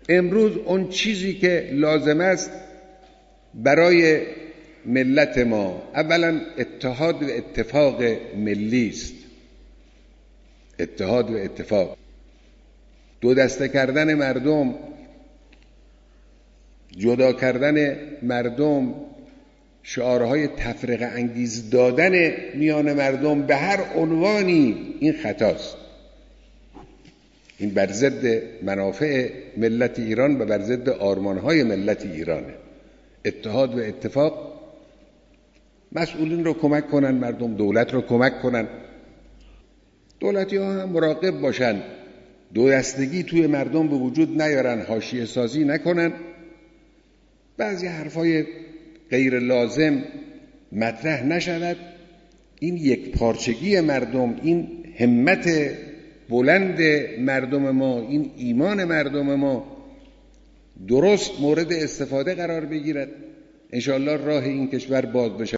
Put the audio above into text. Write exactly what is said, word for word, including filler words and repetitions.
امروز اون چیزی که لازم است برای ملت ما، اولا اتحاد و اتفاق ملی است. اتحاد و اتفاق، دو دسته کردن مردم، جدا کردن مردم، شعارهای تفرقه انگیز دادن میان مردم به هر عنوانی، این خطاست. این بر ضد منافع ملت ایران و بر ضد آرمانهای ملت ایرانه. اتحاد و اتفاق، مسئولین رو کمک کنن، مردم دولت رو کمک کنن، دولتی ها هم مراقب باشن دو دستگی توی مردم به وجود نیارن، حاشیه سازی نکنن، بعضی حرفای غیر لازم مطرح نشود. این یک پارچگی مردم، این همت بلند مردم ما، این ایمان مردم ما درست مورد استفاده قرار بگیرد. انشاءالله راه این کشور باز بشه.